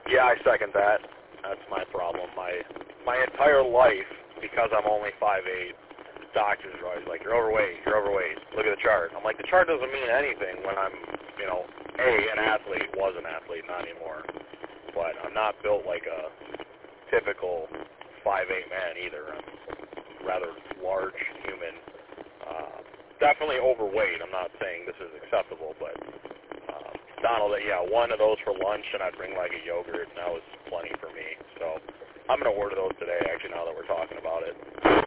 Yeah, I second that. That's my problem. My entire life, because I'm only 5'8", doctors are always like, you're overweight, look at the chart. I'm like, the chart doesn't mean anything when I'm, an athlete, was an athlete, not anymore. But I'm not built like a typical 5'8" man either. I'm a rather large human. Definitely overweight. I'm not saying this is acceptable, but Donald, one of those for lunch, and I'd bring like a yogurt, and that was plenty for me. So I'm going to order those today, actually, now that we're talking about it.